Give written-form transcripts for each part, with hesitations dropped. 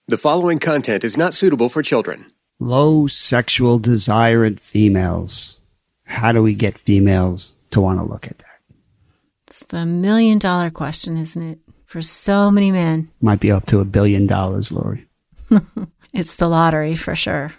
The following content is not suitable for children. Low sexual desire in females. How do we get females to want to look at that? It's the $1 million question, isn't it? For so many men. Might be up to $1 billion, Lori. It's the lottery for sure.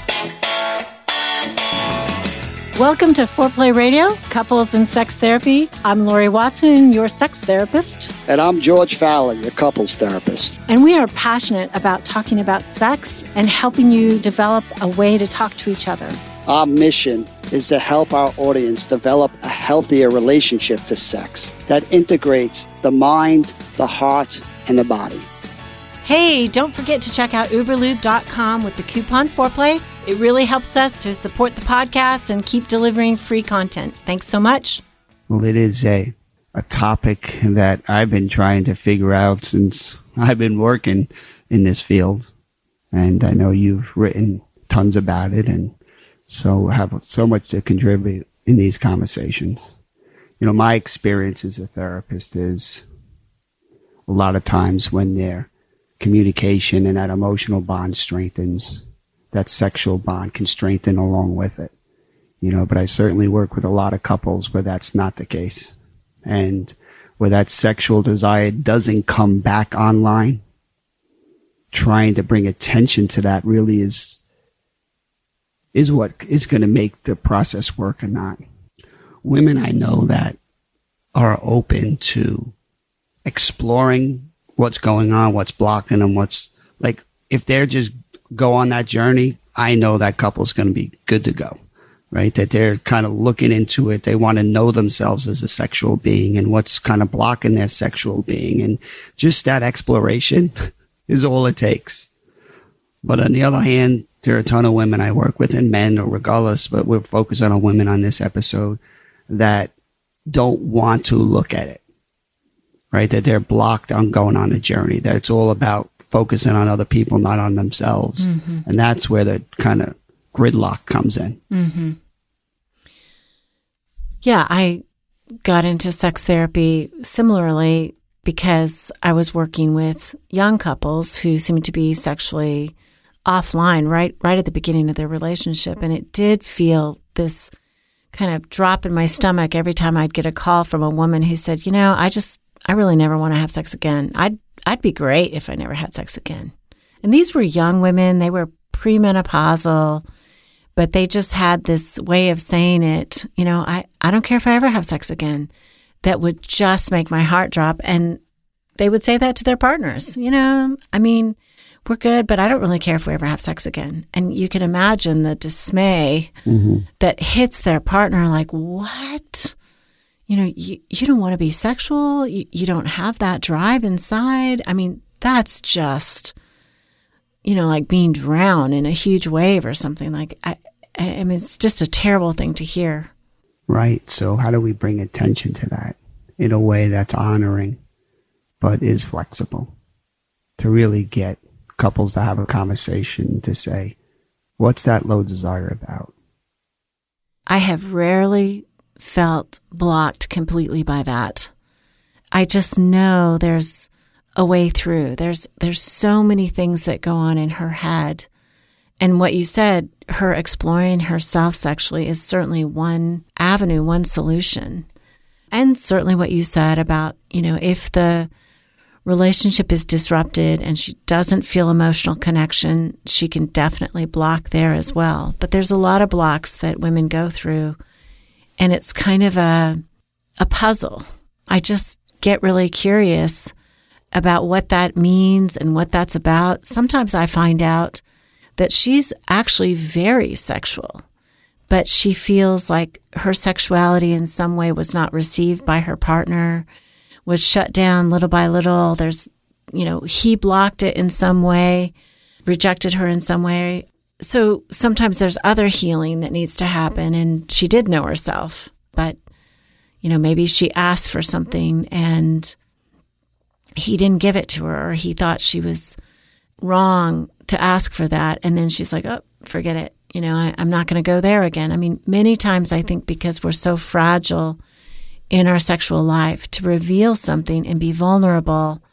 Welcome to Foreplay Radio, Couples and Sex Therapy. I'm Lori Watson, your sex therapist. And I'm George Fowler, your couples therapist. And we are passionate about talking about sex and helping you develop a way to talk to each other. Our mission is to help our audience develop a healthier relationship to sex that integrates the mind, the heart, and the body. Hey, don't forget to check out uberlube.com with the coupon Foreplay. It really helps us to support the podcast and keep delivering free content. Thanks so much. Well, it is a topic that I've been trying to figure out since I've been working in this field. And I know you've written tons about it and so have so much to contribute in these conversations. You know, my experience as a therapist is a lot of times when their communication and that emotional bond strengthens, that sexual bond can strengthen along with it. You know, but I certainly work with a lot of couples where that's not the case. And where that sexual desire doesn't come back online, trying to bring attention to that really is what is going to make the process work or not. Women I know that are open to exploring what's going on, what's blocking them, what's like, if they're just go on that journey, I know that couple's going to be good to go, right? That they're kind of looking into it. They want to know themselves as a sexual being and what's kind of blocking their sexual being. And just that exploration is all it takes. But on the other hand, there are a ton of women I work with, and men, or regardless, but we're focused on women on this episode that don't want to look at it, right? That they're blocked on going on a journey, that it's all about focusing on other people, not on themselves. Mm-hmm. And that's where the kind of gridlock comes in. Mm-hmm. Yeah, I got into sex therapy similarly because I was working with young couples who seemed to be sexually offline right at the beginning of their relationship. And it did feel this kind of drop in my stomach every time I'd get a call from a woman who said, you know, I really never want to have sex again. I'd be great if I never had sex again. And these were young women. They were premenopausal, but they just had this way of saying it. You know, I don't care if I ever have sex again. That would just make my heart drop. And they would say that to their partners. You know, I mean, we're good, but I don't really care if we ever have sex again. And you can imagine the dismay that hits their partner like, what? You know, you don't want to be sexual. You don't have that drive inside. I mean, that's just, you know, like being drowned in a huge wave or something. Like, I mean, it's just a terrible thing to hear. Right. So how do we bring attention to that in a way that's honoring, but is flexible, to really get couples to have a conversation to say, what's that low desire about? I have rarely felt blocked completely by that. I just know there's a way through. There's so many things that go on in her head. And what you said, her exploring herself sexually is certainly one avenue, one solution. And certainly what you said about, you know, if the relationship is disrupted and she doesn't feel emotional connection, she can definitely block there as well. But there's a lot of blocks that women go through. And it's kind of a puzzle. I just get really curious about what that means and what that's about. Sometimes I find out that she's actually very sexual, but she feels like her sexuality in some way was not received by her partner, was shut down little by little. There's, you know, he blocked it in some way, rejected her in some way. So sometimes there's other healing that needs to happen, and she did know herself, but, you know, maybe she asked for something and he didn't give it to her, or he thought she was wrong to ask for that. And then she's like, oh, forget it. You know, I'm not going to go there again. I mean, many times I think because we're so fragile in our sexual life, to reveal something and be vulnerable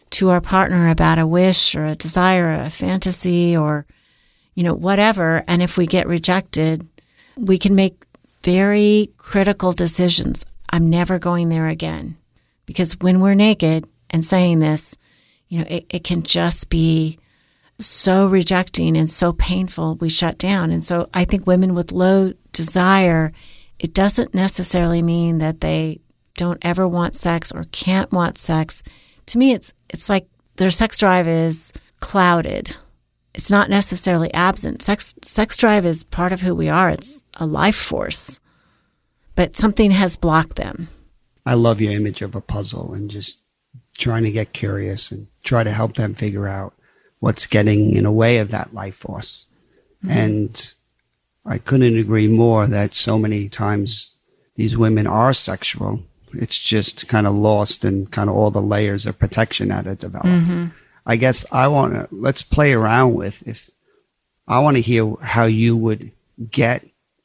to our partner about a wish or a desire, or a fantasy, or, whatever. And if we get rejected, we can make very critical decisions. I'm never going there again. Because when we're naked and saying this, it can just be so rejecting and so painful, we shut down. And so I think women with low desire, it doesn't necessarily mean that they don't ever want sex or can't want sex. To me, it's like their sex drive is clouded. It's not necessarily absent. Sex drive is part of who we are. It's a life force. But something has blocked them. I love your image of a puzzle and just trying to get curious and try to help them figure out what's getting in the way of that life force. Mm-hmm. And I couldn't agree more that so many times these women are sexual. It's just kind of lost in kind of all the layers of protection that are developed. Mm-hmm. I guess let's play around with, I want to hear how you would get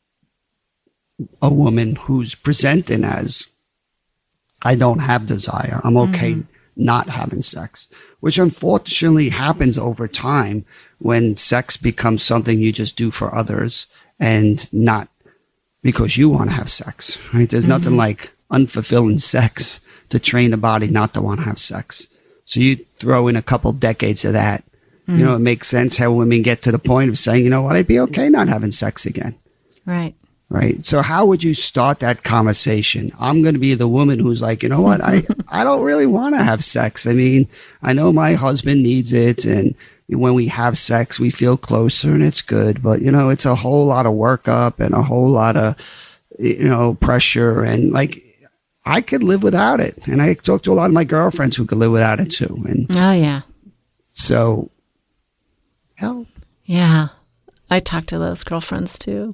a woman who's presenting as, I don't have desire. I'm okay not having sex, which unfortunately happens over time when sex becomes something you just do for others and not because you want to have sex, right? There's nothing like unfulfilling sex to train the body not to want to have sex. So you throw in a couple decades of that, it makes sense how women get to the point of saying, I'd be okay not having sex again. Right. Right. So how would you start that conversation? I'm going to be the woman who's like, you know what? I don't really want to have sex. I mean, I know my husband needs it. And when we have sex, we feel closer and it's good. But, it's a whole lot of workup and a whole lot of, pressure. And like, I could live without it. And I talk to a lot of my girlfriends who could live without it too. And oh, yeah. So help. Yeah. I talk to those girlfriends too.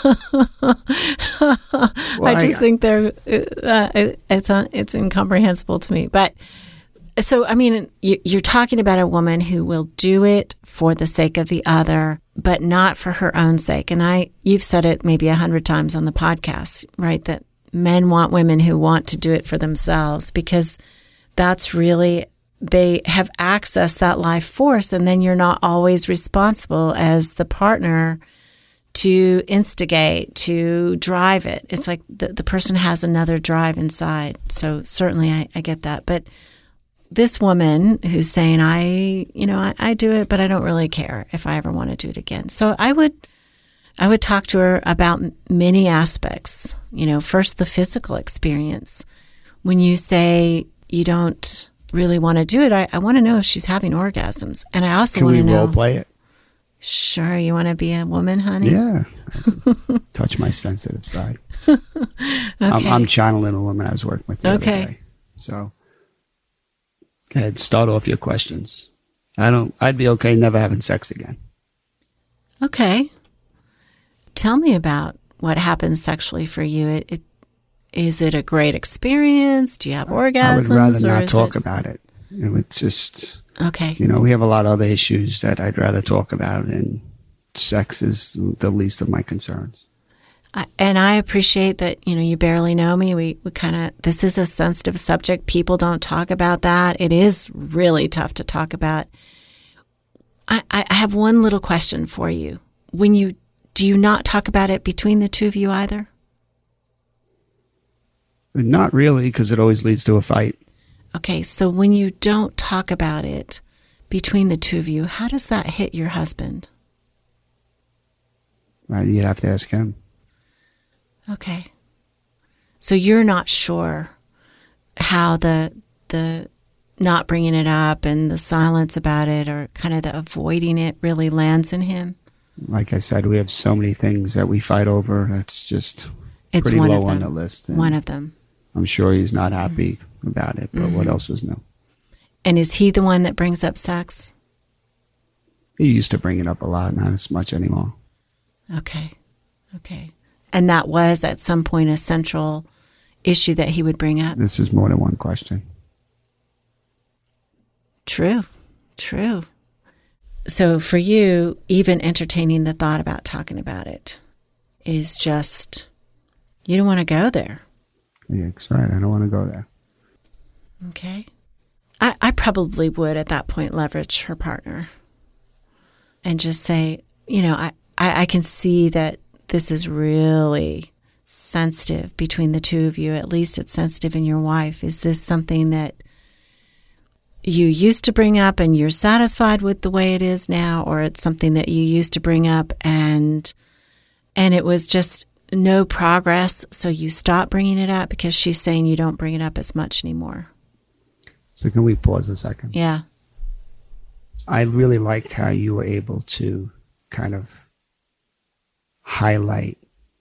I just think they're it's incomprehensible to me. But so I mean, you're talking about a woman who will do it for the sake of the other, but not for her own sake. And you've said it maybe 100 times on the podcast, right? That men want women who want to do it for themselves because that's really. They have accessed that life force, and then you're not always responsible as the partner to instigate, to drive it. It's like the person has another drive inside. So certainly I get that. But this woman who's saying, I do it, but I don't really care if I ever want to do it again. So I would talk to her about many aspects. First, the physical experience. When you say you don't really want to do it, I want to know if she's having orgasms. And I also want to know. Can we role play it? Sure. You want to be a woman, honey? Yeah. Touch my sensitive side. Okay. I'm channeling a woman I was working with the other day. So, go ahead. Start off your questions. I'd be okay never having sex again. Okay. Tell me about what happens sexually for you. Is it a great experience? Do you have orgasms? I would rather not talk about it. It's just, okay. We have a lot of other issues that I'd rather talk about, and sex is the least of my concerns. And I appreciate that, you barely know me. We kind of, this is a sensitive subject. People don't talk about that. It is really tough to talk about. I have one little question for you. Do you not talk about it between the two of you either? Not really, because it always leads to a fight. Okay, so when you don't talk about it between the two of you, how does that hit your husband? You'd have to ask him. Okay. So you're not sure how the not bringing it up and the silence about it, or kind of the avoiding it, really lands in him? Like I said, we have so many things that we fight over. It's just pretty low on the list. One of them. I'm sure he's not happy about it, but what else is new? And is he the one that brings up sex? He used to bring it up a lot, not as much anymore. Okay. And that was at some point a central issue that he would bring up? This is more than one question. True. So for you, even entertaining the thought about talking about it is just, you don't want to go there. Yeah, that's right. I don't want to go there. Okay. I probably would at that point leverage her partner and just say, I can see that this is really sensitive between the two of you. At least it's sensitive in your wife. Is this something that you used to bring up and you're satisfied with the way it is now, or it's something that you used to bring up and it was just no progress, so you stop bringing it up because she's saying you don't bring it up as much anymore? So can we pause a second? Yeah. I really liked how you were able to kind of highlight,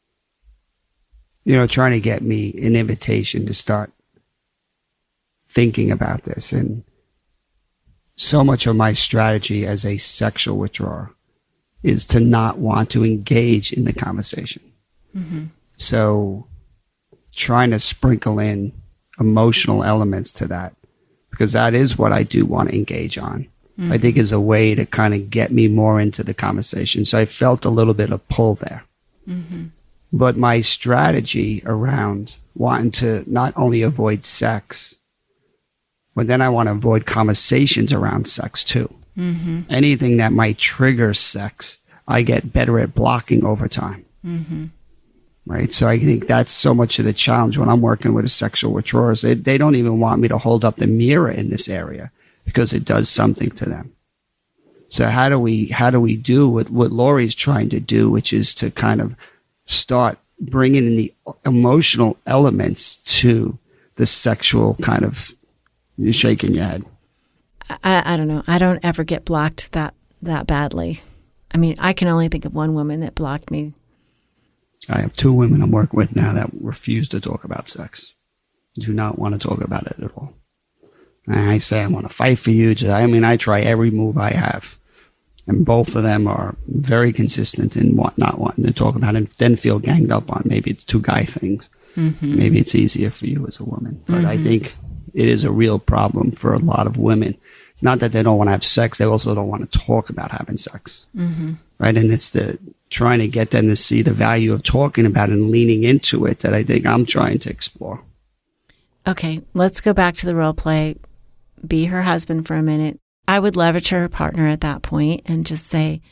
trying to get me an invitation to start thinking about this. And so much of my strategy as a sexual withdrawer is to not want to engage in the conversation. Mm-hmm. So trying to sprinkle in emotional elements to that, because that is what I do want to engage on. I think is a way to kind of get me more into the conversation. So I felt a little bit of pull there. Mm-hmm. But my strategy around wanting to not only avoid sex, but then I want to avoid conversations around sex too. Mm-hmm. Anything that might trigger sex, I get better at blocking over time. Mm-hmm. Right? So I think that's so much of the challenge when I'm working with a sexual withdrawer. They don't even want me to hold up the mirror in this area, because it does something to them. So how do we do what Lori's trying to do, which is to kind of start bringing in the emotional elements to the sexual kind of, you're shaking your head. I don't know. I don't ever get blocked that badly. I mean, I can only think of one woman that blocked me. I have 2 women I'm working with now that refuse to talk about sex. Do not want to talk about it at all. And I say, I want to fight for you. I try every move I have. And both of them are very consistent in not wanting to talk about it, then feel ganged up on. Maybe it's 2 guy things. Mm-hmm. Maybe it's easier for you as a woman. But I think it is a real problem for a lot of women. It's not that they don't want to have sex. They also don't want to talk about having sex. Mm-hmm. Right? And it's the trying to get them to see the value of talking about it and leaning into it that I think I'm trying to explore. Okay, let's go back to the role play. Be her husband for a minute. I would leverage her partner at that point and just say,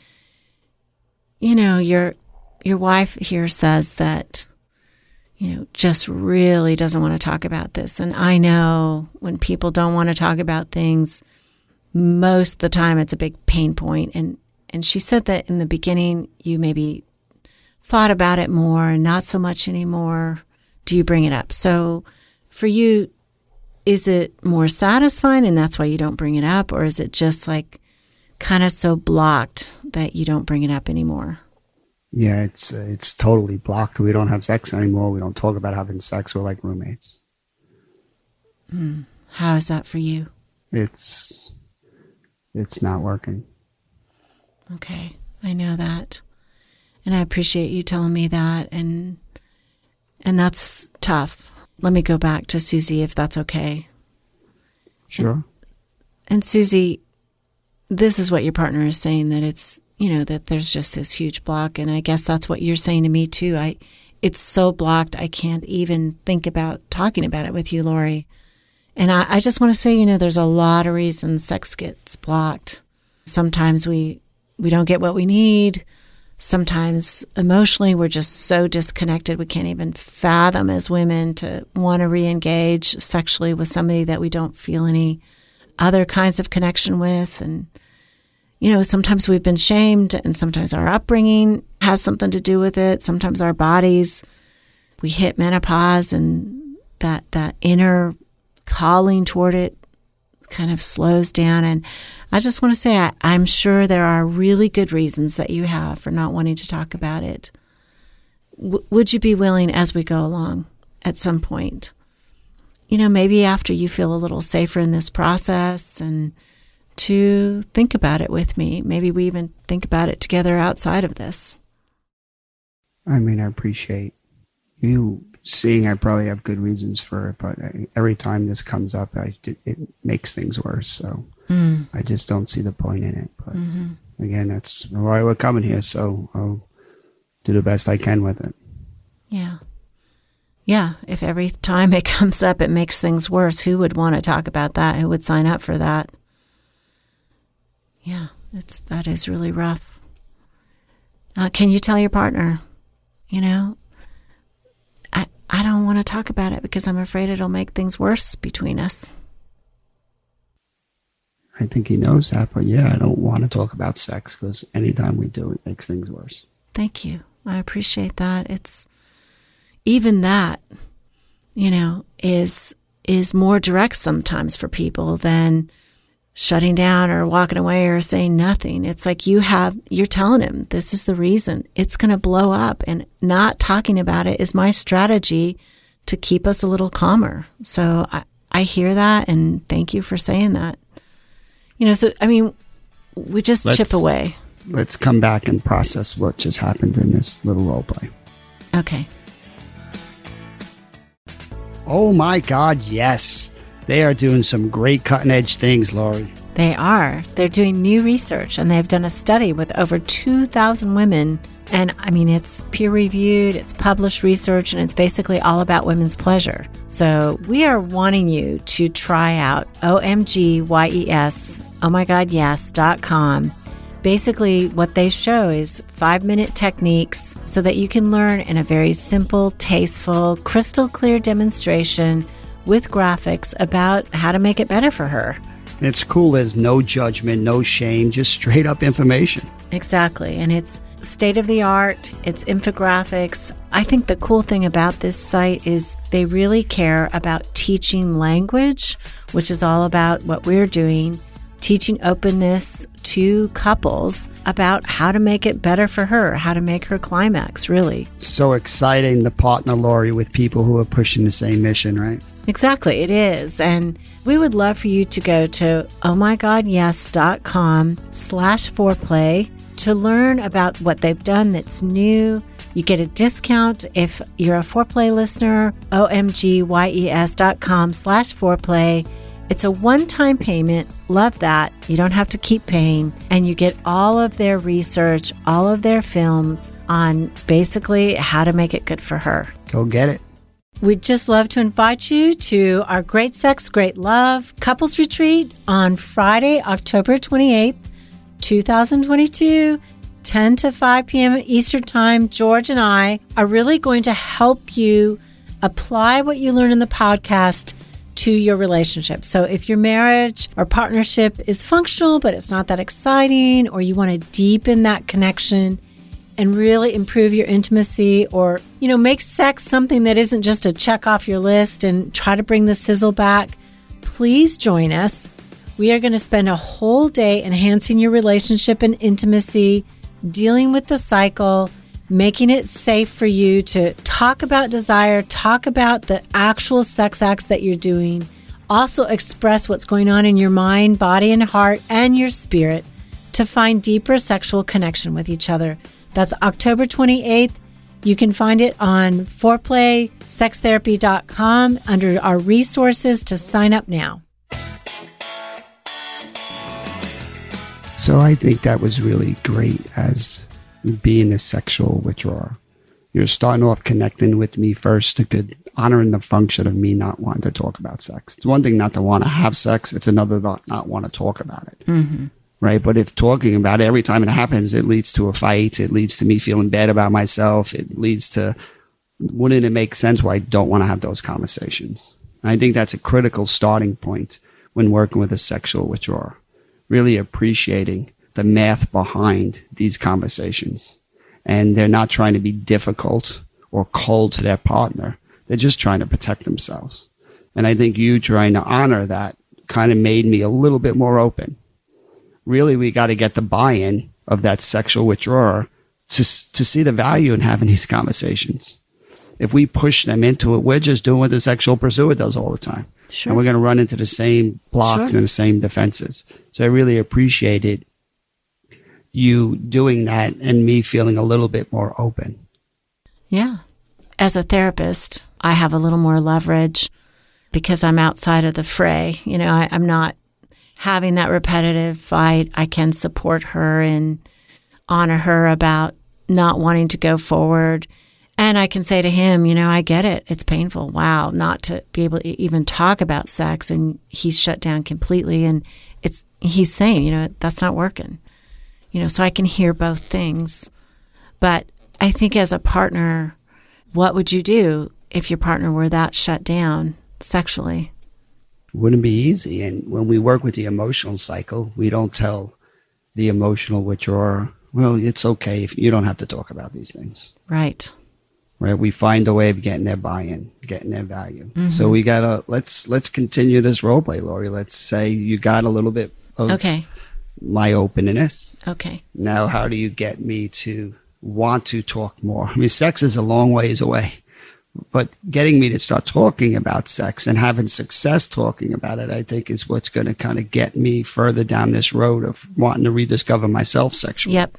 your wife here says that, just really doesn't want to talk about this. And I know when people don't want to talk about things, most of the time it's a big pain point. And she said that in the beginning, you maybe thought about it more and not so much anymore. Do you bring it up? So for you, is it more satisfying and that's why you don't bring it up? Or is it just like kind of so blocked that you don't bring it up anymore? Yeah, it's totally blocked. We don't have sex anymore. We don't talk about having sex. We're like roommates. How is that for you? It's not working. Okay, I know that. And I appreciate you telling me that. And that's tough. Let me go back to Susie, if that's okay. Sure. And Susie, this is what your partner is saying, that it's, that there's just this huge block. And I guess that's what you're saying to me too. It's so blocked, I can't even think about talking about it with you, Lori. And I just want to say, there's a lot of reasons sex gets blocked. Sometimes we don't get what we need. Sometimes emotionally, we're just so disconnected. We can't even fathom as women to want to re-engage sexually with somebody that we don't feel any other kinds of connection with. And, sometimes we've been shamed, and sometimes our upbringing has something to do with it. Sometimes our bodies, we hit menopause, and that inner calling toward it kind of slows down. And I just want to say, I'm sure there are really good reasons that you have for not wanting to talk about it. Would you be willing, as we go along at some point, maybe after you feel a little safer in this process, and to think about it with me? Maybe we even think about it together outside of this. I appreciate you seeing I probably have good reasons for it, but every time this comes up, it makes things worse. So I just don't see the point in it. But again, that's why we're coming here. So I'll do the best I can with it. Yeah. Yeah, if every time it comes up, it makes things worse, who would want to talk about that? Who would sign up for that? Yeah, that is really rough. Can you tell your partner, I don't want to talk about it because I'm afraid it'll make things worse between us? I think he knows that, but yeah, I don't want to talk about sex because anytime we do, it makes things worse. Thank you. I appreciate that. It's even that, is more direct sometimes for people than shutting down or walking away or saying nothing. It's like you're telling him this is the reason it's going to blow up, and not talking about it is my strategy to keep us a little calmer. So I hear that, and thank you for saying that. We just chip away. Let's come back and process what just happened in this little role play. Okay. Oh my God, yes. They are doing some great cutting edge things, Lori. They are. They're doing new research, and they've done a study with over 2,000 women. And it's peer reviewed, it's published research, and it's basically all about women's pleasure. So we are wanting you to try out OMGYES, ohmygodyes.com. Basically, what they show is 5-minute techniques so that you can learn in a very simple, tasteful, crystal clear demonstration with graphics about how to make it better for her. It's cool. There's no judgment, no shame, just straight up information. Exactly. And it's state of the art. It's infographics. I think the cool thing about this site is they really care about teaching language, which is all about what we're doing, teaching openness to couples about how to make it better for her, how to make her climax, really. So exciting to partner, Lori, with people who are pushing the same mission, right? Exactly, it is. And we would love for you to go to ohmygodyes.com/foreplay to learn about what they've done that's new. You get a discount if you're a Foreplay listener, omgyes.com/foreplay. It's a one-time payment. Love that. You don't have to keep paying. And you get all of their research, all of their films on basically how to make it good for her. Go get it. We'd just love to invite you to our Great Sex, Great Love couples retreat on Friday, October 28th, 2022, 10 to 5 p.m. Eastern Time. George and I are really going to help you apply what you learn in the podcast to your relationship. So if your marriage or partnership is functional, but it's not that exciting, or you want to deepen that connection and really improve your intimacy, or, make sex something that isn't just a check off your list and try to bring the sizzle back, please join us. We are going to spend a whole day enhancing your relationship and intimacy, dealing with the cycle, making it safe for you to talk about desire, talk about the actual sex acts that you're doing, also express what's going on in your mind, body, and heart, and your spirit to find deeper sexual connection with each other. That's October 28th. You can find it on foreplaysextherapy.com under our resources to sign up now. So I think that was really great as being a sexual withdrawer. You're starting off connecting with me first, honoring the function of me not wanting to talk about sex. It's one thing not to want to have sex. It's another not want to talk about it. Mm-hmm. Right? But if talking about it every time it happens, it leads to a fight. It leads to me feeling bad about myself. It leads to, wouldn't it make sense why I don't want to have those conversations? And I think that's a critical starting point when working with a sexual withdrawer. Really appreciating the math behind these conversations. And they're not trying to be difficult or cold to their partner. They're just trying to protect themselves. And I think you trying to honor that kind of made me a little bit more open. Really, we got to get the buy-in of that sexual withdrawer to see the value in having these conversations. If we push them into it, we're just doing what the sexual pursuer does all the time. Sure. And we're going to run into the same blocks and the same defenses. So I really appreciated you doing that and me feeling a little bit more open. Yeah. As a therapist, I have a little more leverage because I'm outside of the fray. I'm not having that repetitive fight. I can support her and honor her about not wanting to go forward. And I can say to him, I get it. It's painful. Wow. Not to be able to even talk about sex. And he's shut down completely. And he's saying, that's not working. So I can hear both things. But I think as a partner, what would you do if your partner were that shut down sexually? Wouldn't be easy. And when we work with the emotional cycle, we don't tell the emotional withdrawer, well, it's okay if you don't have to talk about these things. Right. Right. We find a way of getting their buy-in, getting their value. So we gotta let's continue this role play, Lori. Let's say you got a little bit of my openness. Okay. Now, how do you get me to want to talk more? I mean, sex is a long ways away, but getting me to start talking about sex and having success talking about it, I think, is what's going to kind of get me further down this road of wanting to rediscover myself sexually. Yep.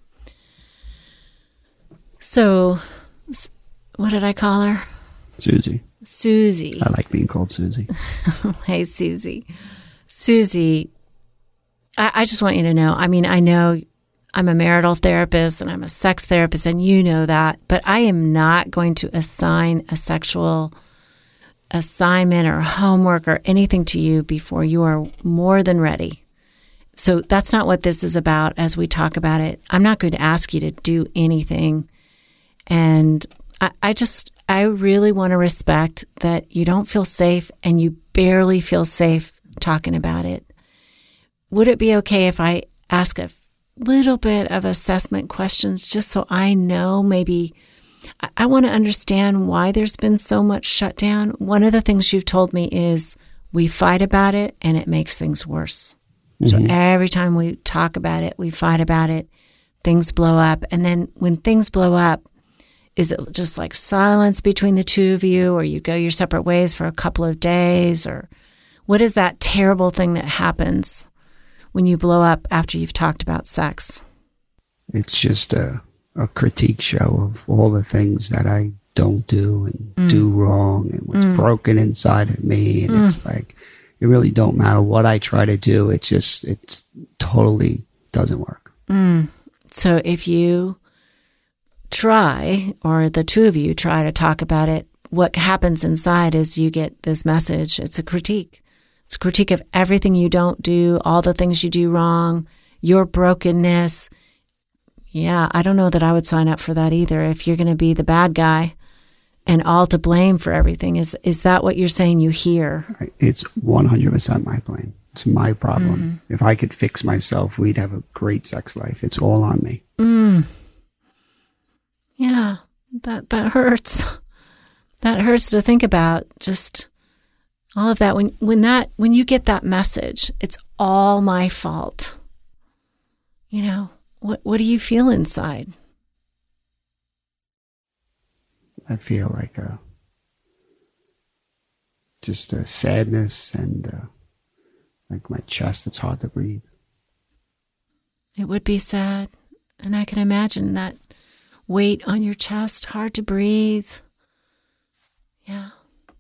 So, what did I call her? Susie. Susie. I like being called Susie. Hey, Susie. Susie, I just want you to know, I mean, I know I'm a marital therapist and I'm a sex therapist, and you know that, but I am not going to assign a sexual assignment or homework or anything to you before you are more than ready. So that's not what this is about as we talk about it. I'm not going to ask you to do anything. And I really want to respect that you don't feel safe and you barely feel safe talking about it. Would it be okay if I ask a little bit of assessment questions just so I know maybe I want to understand why there's been so much shutdown? One of the things you've told me is we fight about it and it makes things worse. So every time we talk about it, we fight about it, things blow up. And then when things blow up, is it just like silence between the two of you, or you go your separate ways for a couple of days? Or what is that terrible thing that happens when you blow up after you've talked about sex? It's just a critique show of all the things that I don't do and do wrong and what's broken inside of me. And it's like, it really don't matter what I try to do. It totally doesn't work. So if you try, or the two of you try to talk about it, what happens inside is you get this message. It's a critique. It's a critique of everything you don't do, all the things you do wrong, your brokenness. Yeah, I don't know that I would sign up for that either. If you're going to be the bad guy and all to blame for everything, is that what you're saying you hear? It's 100% my blame. It's my problem. If I could fix myself, we'd have a great sex life. It's all on me. Yeah, that hurts. That hurts to think about. Just all of that. When you get that message, it's all my fault. What do you feel inside? I feel like just a sadness and like my chest, it's hard to breathe. It would be sad. And I can imagine that weight on your chest, hard to breathe. Yeah.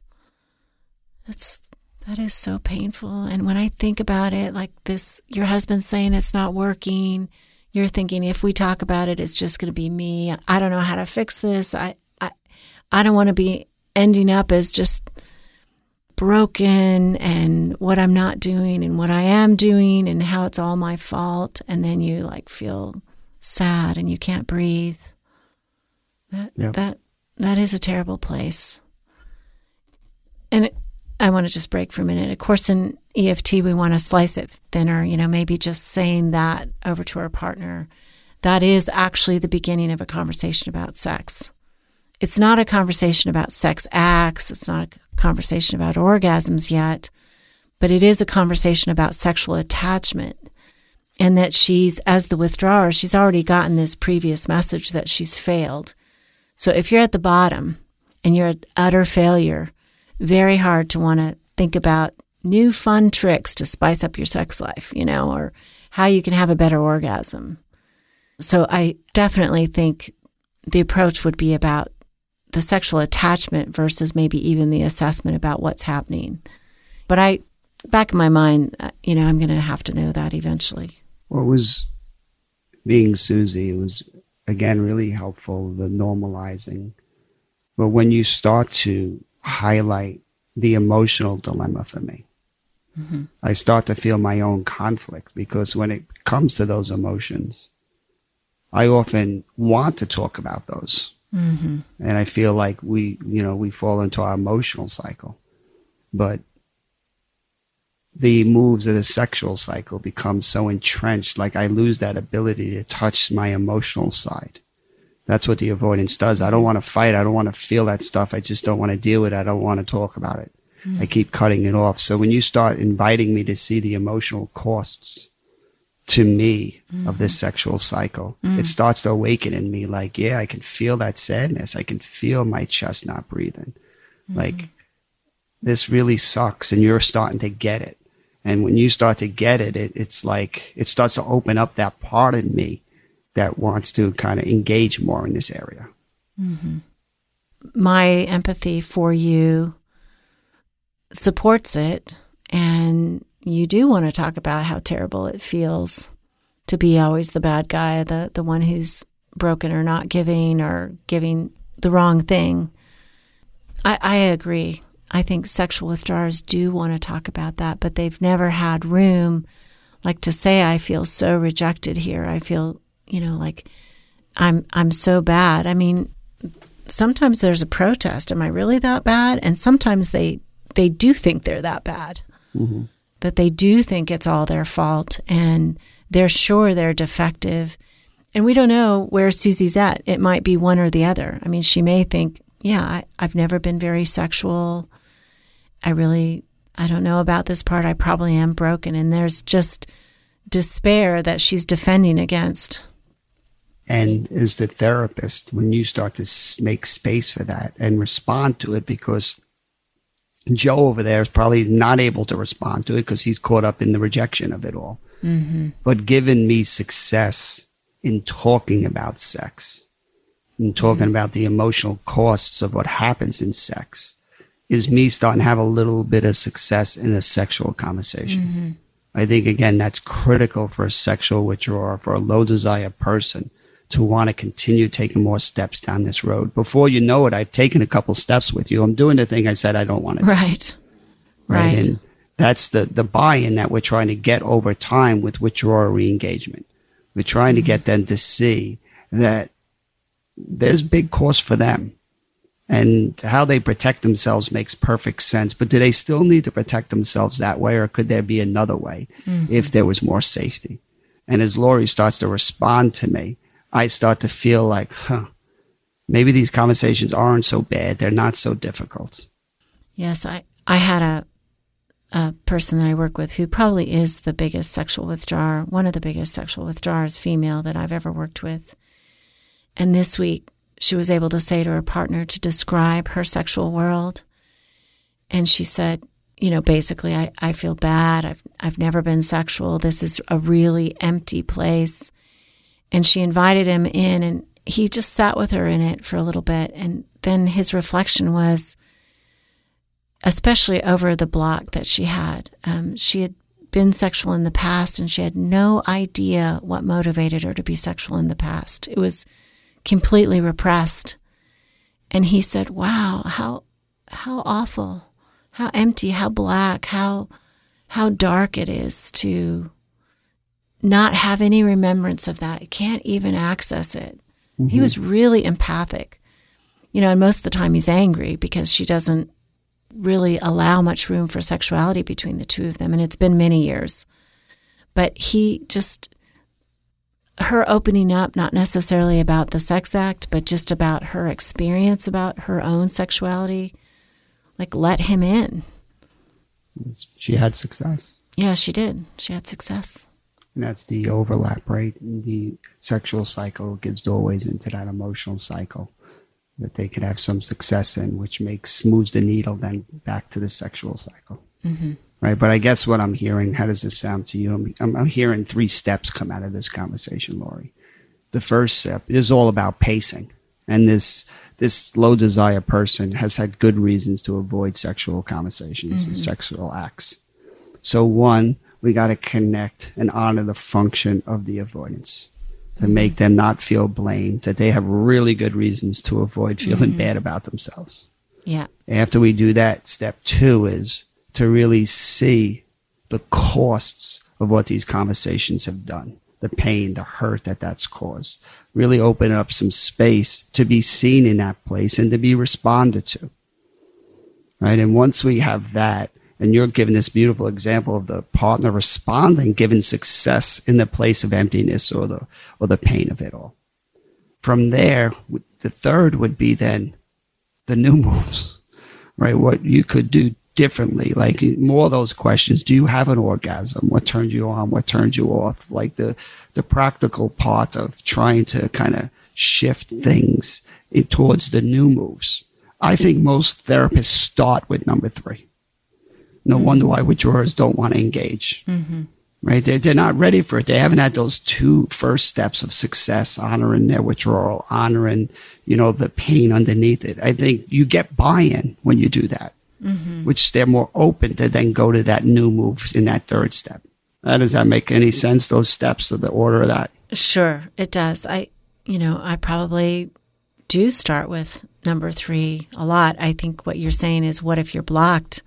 That is so painful. And when I think about it like this, your husband's saying it's not working. You're thinking if we talk about it, it's just going to be me. I don't know how to fix this. I don't want to be ending up as just broken and what I'm not doing and what I am doing and how it's all my fault. And then you like feel sad and you can't breathe. That is a terrible place. And I want to just break for a minute. Of course, in EFT, we want to slice it thinner, maybe just saying that over to our partner. That is actually the beginning of a conversation about sex. It's not a conversation about sex acts. It's not a conversation about orgasms yet, but it is a conversation about sexual attachment. And that she's, as the withdrawer, she's already gotten this previous message that she's failed. So if you're at the bottom and you're an utter failure, very hard to want to think about new fun tricks to spice up your sex life, or how you can have a better orgasm. So I definitely think the approach would be about the sexual attachment versus maybe even the assessment about what's happening. But back in my mind, I'm going to have to know that eventually. What was being Susie, it was, again, really helpful, the normalizing But when you start to highlight the emotional dilemma for me, I start to feel my own conflict, because when it comes to those emotions, I often want to talk about those. And I feel like we fall into our emotional cycle. But the moves of the sexual cycle become so entrenched, like I lose that ability to touch my emotional side. That's what the avoidance does. I don't want to fight. I don't want to feel that stuff. I just don't want to deal with it. I don't want to talk about it. I keep cutting it off. So when you start inviting me to see the emotional costs to me of this sexual cycle, it starts to awaken in me, like, yeah, I can feel that sadness. I can feel my chest not breathing. Like, this really sucks, and you're starting to get it. And when you start to get it, it's like it starts to open up that part of me that wants to kind of engage more in this area. My empathy for you supports it, and you do want to talk about how terrible it feels to be always the bad guy, the one who's broken or not giving or giving the wrong thing. I agree. I think sexual withdrawers do want to talk about that, but they've never had room, like, to say, I feel so rejected here. I feel, like I'm so bad. I mean, sometimes there's a protest. Am I really that bad? And sometimes they do think they're that bad, that they do think it's all their fault, and they're sure they're defective. And we don't know where Susie's at. It might be one or the other. I mean, she may think, yeah, I've never been very sexual. I don't know about this part. I probably am broken. And there's just despair that she's defending against. And as the therapist, when you start to make space for that and respond to it, because Joe over there is probably not able to respond to it because he's caught up in the rejection of it all. But given me success in talking about sex and talking about the emotional costs of what happens in sex is me starting to have a little bit of success in a sexual conversation. I think, again, that's critical for a sexual withdrawer, for a low desire person to want to continue taking more steps down this road. Before you know it, I've taken a couple steps with you. I'm doing the thing I said I don't want to do. Right. And that's the buy-in that we're trying to get over time with withdrawal re-engagement. We're trying to get them to see that there's big costs for them. And how they protect themselves makes perfect sense. But do they still need to protect themselves that way, or could there be another way if there was more safety? And as Lori starts to respond to me, I start to feel like, maybe these conversations aren't so bad. They're not so difficult. Yes, I had a person that I work with who probably is the biggest sexual withdrawer, one of the biggest sexual withdrawers, female, that I've ever worked with. And this week, she was able to say to her partner to describe her sexual world. And she said, basically, I feel bad. I've never been sexual. This is a really empty place. And she invited him in, and he just sat with her in it for a little bit. And then his reflection was, especially over the block that she had been sexual in the past, and she had no idea what motivated her to be sexual in the past. It was completely repressed. And he said, wow, how awful, how empty, how black, how dark it is to not have any remembrance of that. You can't even access it. He was really empathic. And most of the time he's angry because she doesn't really allow much room for sexuality between the two of them. And it's been many years. But her opening up, not necessarily about the sex act, but just about her experience about her own sexuality, like, let him in. She had success. Yeah, she did. She had success. And that's the overlap, right? The sexual cycle gives doorways into that emotional cycle that they could have some success in, which moves the needle then back to the sexual cycle. Right. But I guess what I'm hearing, how does this sound to you? I'm hearing 3 steps come out of this conversation, Lori. The first step is all about pacing. And this low desire person has had good reasons to avoid sexual conversations and sexual acts. So 1, we got to connect and honor the function of the avoidance. to make them not feel blamed, that they have really good reasons to avoid feeling bad about themselves. Yeah. After we do that, step 2 is to really see the costs of what these conversations have done, the pain, the hurt that that's caused. Really open up some space to be seen in that place and to be responded to. Right? And once we have that, and you're giving this beautiful example of the partner responding, given success in the place of emptiness or the pain of it all. From there, the third would be then the new moves, right? What you could do differently, like more of those questions. Do you have an orgasm? What turned you on? What turned you off? Like the practical part of trying to kind of shift things towards the new moves. I think most therapists start with number 3. No wonder why withdrawers don't want to engage, right? They're not ready for it. They haven't had those 2 first steps of success, honoring their withdrawal, honoring, the pain underneath it. I think you get buy-in when you do that, which they're more open to then go to that new move in that 3rd step. Does that make any sense? Those steps of the order of that? Sure, it does. I probably do start with number 3 a lot. I think what you're saying is, what if you're blocked?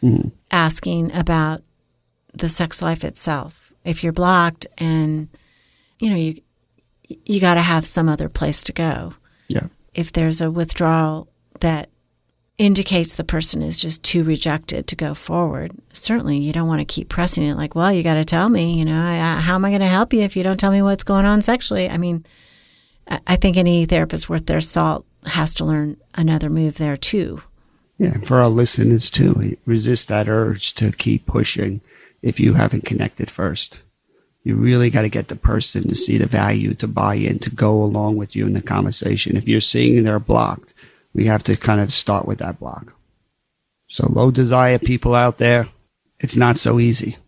Asking about the sex life itself. If you're blocked and, you got to have some other place to go. Yeah. If there's a withdrawal that indicates the person is just too rejected to go forward, certainly you don't want to keep pressing it like, well, you got to tell me, how am I going to help you if you don't tell me what's going on sexually? I mean, I think any therapist worth their salt has to learn another move there too. Yeah, for our listeners too, resist that urge to keep pushing if you haven't connected first. You really got to get the person to see the value, to buy in, to go along with you in the conversation. If you're seeing they're blocked, we have to kind of start with that block. So low desire people out there, it's not so easy.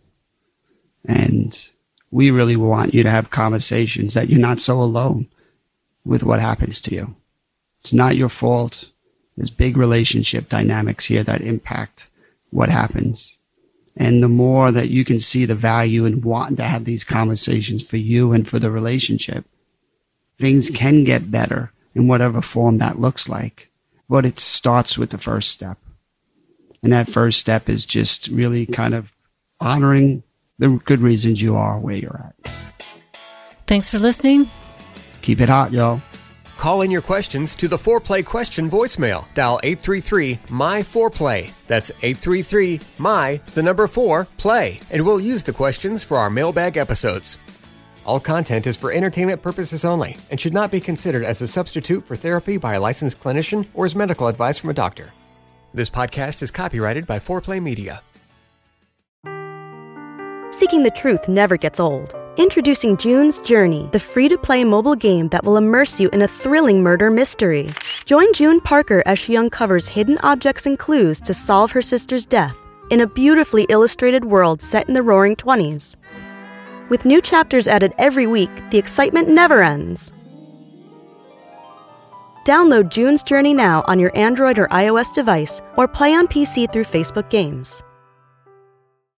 And we really want you to have conversations that you're not so alone with what happens to you. It's not your fault. There's big relationship dynamics here that impact what happens. And the more that you can see the value in wanting to have these conversations for you and for the relationship, things can get better in whatever form that looks like. But it starts with the first step. And that first step is just really kind of honoring the good reasons you are where you're at. Thanks for listening. Keep it hot, y'all. Call in your questions to the 4Play question voicemail. Dial 833-MY-4Play. That's 833-MY-4-PLAY. And we'll use the questions for our mailbag episodes. All content is for entertainment purposes only and should not be considered as a substitute for therapy by a licensed clinician or as medical advice from a doctor. This podcast is copyrighted by 4Play Media. Seeking the truth never gets old. Introducing June's Journey, the free-to-play mobile game that will immerse you in a thrilling murder mystery. Join June Parker as she uncovers hidden objects and clues to solve her sister's death in a beautifully illustrated world set in the Roaring '20s. With new chapters added every week, the excitement never ends. Download June's Journey now on your Android or iOS device or play on PC through Facebook Games.